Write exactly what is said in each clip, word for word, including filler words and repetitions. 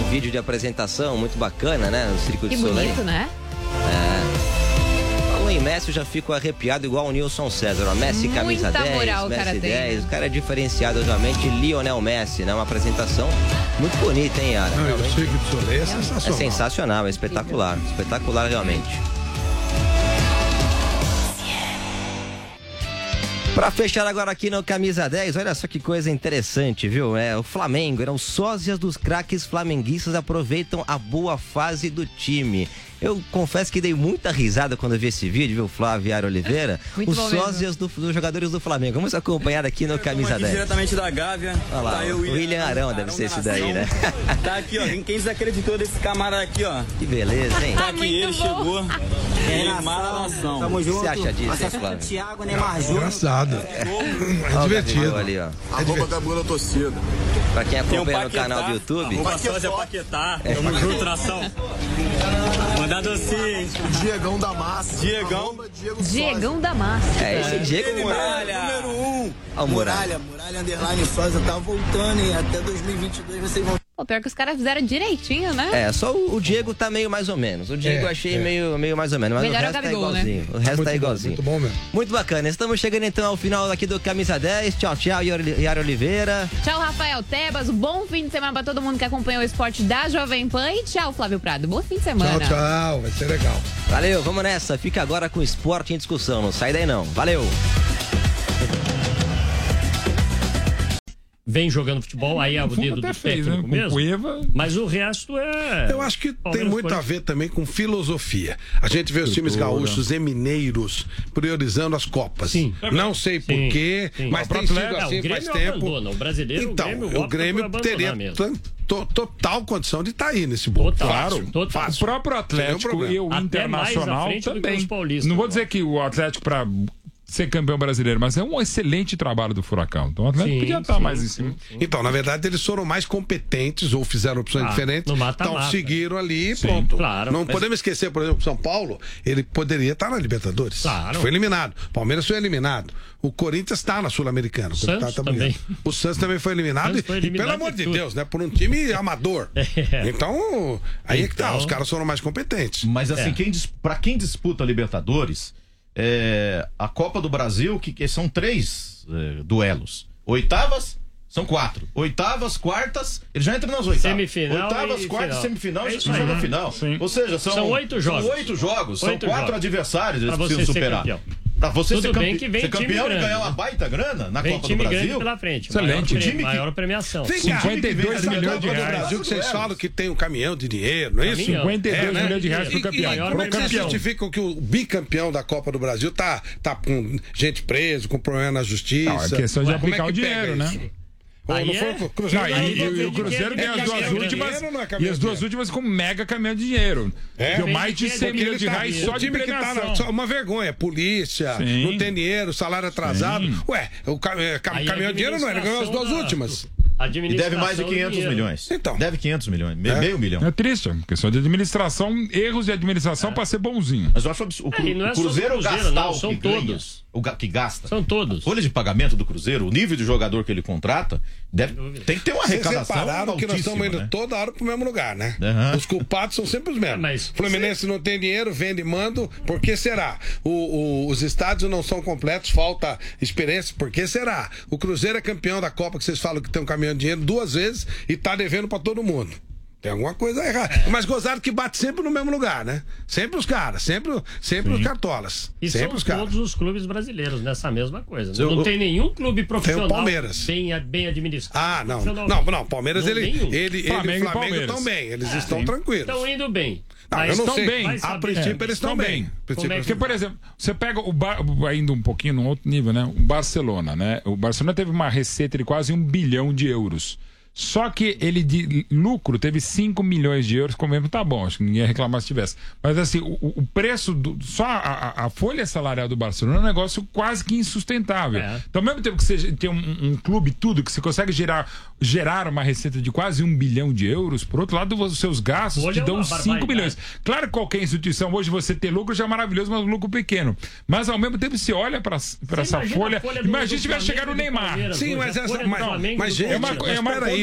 vídeo de apresentação, muito bacana, né? No Circo de Que Soleil. bonito, né? É. Falou em Messi, eu já fico arrepiado igual o Nilson César. Ó. Messi, Muita camisa dez, moral o cara Messi tem, dez. né? O cara é diferenciado, realmente. Lionel Messi, né? Uma apresentação muito bonita, hein, Yara? Não, o Circo de Soleil é É sensacional. sensacional, é espetacular. Espetacular, realmente. Pra fechar agora aqui no Camisa dez, olha só que coisa interessante, viu? É, o Flamengo, eram sósias dos craques flamenguistas, aproveitam a boa fase do time. Eu confesso que dei muita risada quando eu vi esse vídeo, viu, Flávio e Yara Oliveira? Muito Os bom sósias do, dos jogadores do Flamengo. Vamos acompanhar aqui no Camisa aqui dez. diretamente da Gávea. Olha lá, Tá aí o William Arão deve ser esse daí, né? Tá aqui, ó. Quem desacreditou desse camarada aqui, ó. Que beleza, hein? Tá aqui, ele bom. chegou. É, nação. O que você acha disso, hein, Flávio? Thiago, Neymar Júnior. Engraçado. É divertido. Ali, ó. Arroba Gabula Torcida. Pra quem Tem um acompanha no Paquetá, canal do YouTube. Arroba sósia Paquetá. Tamo junto, nação. Mandar docinho, hein? Diegão da Massa. Diegão. Arroba Diego Diegão da Massa. É, esse Diego Muralha. Número um. Ó, o Muralha. Muralha, Muralha Underline Sósia tá voltando, hein? Até dois mil e vinte e dois vocês vão. Pô, pior que os caras fizeram direitinho, né? É, só o, o Diego tá meio mais ou menos. O Diego É, eu achei é. meio, meio mais ou menos, mas Melhor o é o resto tá Gabigol, né? igualzinho. O resto Muito tá bom, igualzinho. muito bom mesmo. Muito bacana. Estamos chegando então ao final aqui do Camisa dez. Tchau, tchau, Yara Oliveira. Tchau, Rafael Tebas. Um bom fim de semana pra todo mundo que acompanhou o esporte da Jovem Pan. E tchau, Flávio Prado. Bom fim de semana. Tchau, tchau. Vai ser legal. Valeu, vamos nessa. Fica agora com o esporte em discussão. Não sai daí não. Valeu. Vem jogando futebol, aí é o Fumo dedo até do fez, técnico né? Com mesmo. Cueva. Mas o resto é... Eu acho que tem Palmeiras muito foi- a ver também com filosofia. A gente vê os times Estrutura. gaúchos e mineiros priorizando as Copas. Sim. Não sei Sim, porquê, sim. mas Pro tem sido Atlético, assim o Grêmio faz tempo. abandona. O brasileiro, o então, Grêmio o opta Grêmio por abandonar teria mesmo. tan- to- total condição de estar aí nesse bolo. Total, Fácil, total. fácil. O próprio Sem nenhum Atlético problema. e o Até mais à Internacional frente do que também. os paulistas Não vou agora. dizer que o Atlético para ser campeão brasileiro, mas é um excelente trabalho do Furacão. Então o Atlético Sim, podia estar sim, mais em sim, cima. sim. Então, na verdade, eles foram mais competentes ou fizeram opções Ah, diferentes. no mata-mata. Então, seguiram ali e Sim, pronto. claro. Não Mas- podemos esquecer, por exemplo, São Paulo, ele poderia estar na Libertadores. Claro. Foi eliminado. Palmeiras foi eliminado. O Corinthians está na Sul-Americana. O Santos Corinthians tá também. brigando. O Santos também foi eliminado. Santos foi e, eliminado pelo amor de de tudo. Deus, né? Por um time amador. É. Então, aí é que tá. Então- Os caras foram mais competentes. Mas assim, É. quem dis- pra quem disputa a Libertadores, é, a Copa do Brasil, que, que são três é, duelos. Oitavas, são quatro. Oitavas, quartas, ele já entra nas oitavas. Semifinal Oitavas, e quartas, final. semifinal É e isso já aí. joga final. Sim. Ou seja, são, São oito jogos. São oito jogos, Oito são quatro jogos. adversários eles Pra você precisam ser superar. campeão. Pra você Tudo ser, bem campe... que vem ser time campeão e grande, ganhar né? uma baita grana na Vem Copa do time Brasil. grande pela frente. Excelente. Maior, pre- Time que- maior premiação. Vem cá, cinquenta e dois time que vem milhões de nessa No Copa do reais. Brasil, que vocês duelos. falam que tem um caminhão de dinheiro, não é isso? Caminhão. cinquenta e dois É, né? milhões de reais pro E- campeão. E, Maior como é que vocês campeão. justificam que o bicampeão da Copa do Brasil tá, tá com gente preso, com problema na justiça? Não, é questão de Ué, como é aplicar que o pega dinheiro, isso? né? Ou Aí não é- foi o Cruzeiro Não, ganhou e, duas e, e o vezes. Cruzeiro É ganha as caminhão duas de últimas. dinheiro, não é E caminhão as de duas dinheiro. últimas com mega caminhão de dinheiro. É? Deu mais de Porque cem ele milhões de tá- reais o só de time que tá premiação. na, só uma vergonha, polícia, Sim. não tem dinheiro, salário atrasado. Sim. Ué, o ca- é, cam- Aí a caminhão de dinheiro não, ele ganhou as duas administração últimas. da- E administração deve mais de do quinhentos dinheiro. milhões. Então. Deve quinhentos milhões. Me- É. Meio milhão. É triste, questão de administração, erros de administração pra ser bonzinho. Mas eu acho absurdo. O, É, e não é o só do Cruzeiro, Cruzeiro, gastar não, o são que ganha, todos. o ga- que gasta. São todos. A folha de pagamento do Cruzeiro, o nível de jogador que ele contrata, deve, tem que ter uma Vocês arrecadação repararam que nós estamos altíssima, indo né? toda hora pro mesmo lugar, né? Aham. Os culpados são sempre os mesmos. Mas- Fluminense não tem dinheiro, vende mando, por que será? O, o- os estádios não são completos, falta experiência, por que será? O Cruzeiro é campeão da Copa, que vocês falam que tem um caminhão de dinheiro duas vezes e tá devendo pra todo mundo. Tem alguma coisa errada. Mas gozado que bate sempre no mesmo lugar, né? Sempre os caras, sempre, sempre os cartolas. E sempre são os caras. todos os clubes brasileiros nessa mesma coisa. Eu- não eu- tem nenhum clube profissional Palmeiras. bem, bem administrado. Ah, não. Profissional. Não, não, Palmeiras, Não, ele, nenhum. ele, ele e o Flamengo e Flamengo Palmeiras. estão bem, eles estão sim. tranquilos. Estão indo bem. Não, Mas eu não estão sei. bem. vai A saber. princípio É, eles estão estão bem. bem. A princípio, Como é eles que- Porque, por exemplo, você pega o Bar... ainda um pouquinho num outro nível, né? O Barcelona, né? O Barcelona teve uma receita de quase um bilhão de euros. Só que ele de lucro teve cinco milhões de euros, como mesmo tá bom, acho que ninguém ia reclamar se tivesse. Mas assim, o, o preço, do, só a, a- a folha salarial do Barcelona é um negócio quase que insustentável. É. Então, ao mesmo tempo que você tem um, um clube tudo, que você consegue gerar, gerar uma receita de quase um bilhão de euros, por outro lado, os seus gastos Folha te é dão uma cinco barbaridade. milhões. Claro que qualquer instituição, hoje você ter lucro já é maravilhoso, mas um lucro pequeno. Mas ao mesmo tempo, você olha para essa imagina folha, a folha do- imagina do se tivesse Flamengo chegar no e do Neymar. Palmeiras Sim, hoje, mas a essa- folha do mas- Flamengo mas, e do gente, É uma, Palmeiras. é uma Mas peraí, conta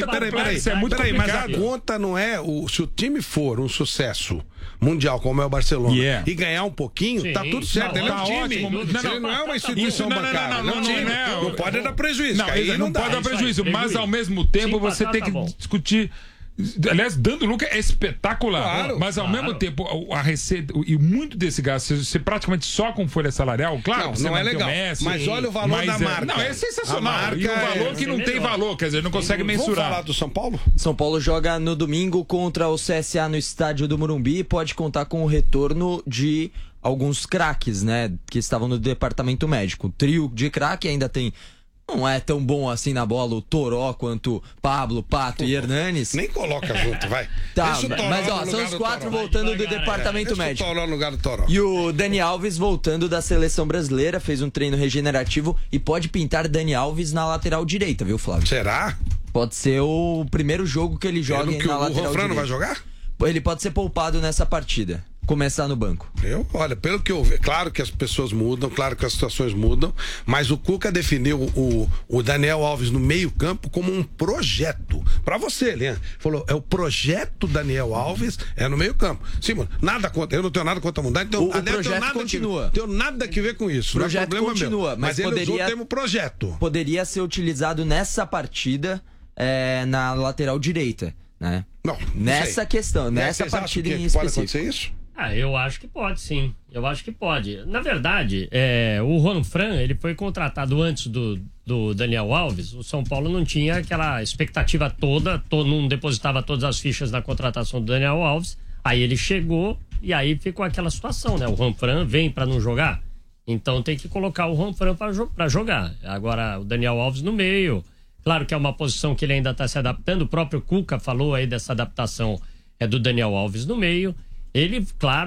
peraí, peraí. Isso é muito peraí, mas a complicado. conta não é o, se o time for um sucesso mundial como é o Barcelona Yeah. e ganhar um pouquinho, Sim. tá tudo certo. Não, ele é tá um time. ótimo. Não, Ele não. não é uma instituição Isso, não, não, bancária. não, não, é um não, time. não é. Não pode dar prejuízo. Não, que aí exa- não, não dá. pode dar isso aí, prejuízo, mas prejuízo. ao mesmo tempo Se você empatar, tem tá que bom. discutir. Aliás, dando lucro é espetacular. Claro, mas ao claro. mesmo tempo, a, a receita e muito desse gasto, você, você praticamente só com folha salarial, claro, Não, você não é mantém o legal. Messi, Mas olha o valor mas da é- marca. Não, é A sensacional. marca E o valor é- que não é tem melhor. valor, quer dizer, não consegue Vamos mensurar. falar do São Paulo? São Paulo joga no domingo contra o C S A no estádio do Morumbi e pode contar com o retorno de alguns craques, né, que estavam no departamento médico. O trio de craque ainda tem, não é tão bom assim na bola, o Toró quanto Pablo, Pato e Hernanes. Nem coloca junto, vai. Tá, Deixa o Toró mas no ó, lugar são os do quatro Toró. voltando do Devagar, departamento Deixa o médico. Toró no lugar do Toró. E o Dani Alves voltando da seleção brasileira, fez um treino regenerativo e pode pintar Dani Alves na lateral direita, viu, Flávio? Será? Pode ser o primeiro jogo que ele joga Pelo que na o lateral Ronfran direita. não vai jogar? Ele pode ser poupado nessa partida. Começar no banco. Eu, olha, pelo que eu vi, claro que as pessoas mudam, claro que as situações mudam, mas o Cuca definiu o, o Daniel Alves no meio-campo como um projeto. Pra você, Leandro. Falou, é o projeto Daniel Alves, é no meio-campo. Sim, mano, nada contra, eu não tenho nada contra mudar, então O- o aliás, projeto tenho nada continua. Que, tenho nada que ver com isso. O projeto não é problema continua, meu. mas mas ele usou poderia- o termo projeto. Poderia ser utilizado nessa partida é, na lateral direita, né? Não, não Nessa sei. questão, Né, nessa vocês acham partida que em pode específico. acontecer isso? Ah, eu acho que pode, sim. Eu acho que pode. Na verdade, é, o Ronfran, ele foi contratado antes do, do Daniel Alves. O São Paulo não tinha aquela expectativa toda, to, não depositava todas as fichas na contratação do Daniel Alves. Aí ele chegou e aí ficou aquela situação, né? O Ronfran vem para não jogar, então tem que colocar o Ronfran para jo jogar. Agora, o Daniel Alves no meio. Claro que é uma posição que ele ainda está se adaptando. O próprio Cuca falou aí dessa adaptação é do Daniel Alves no meio. Ele, claro,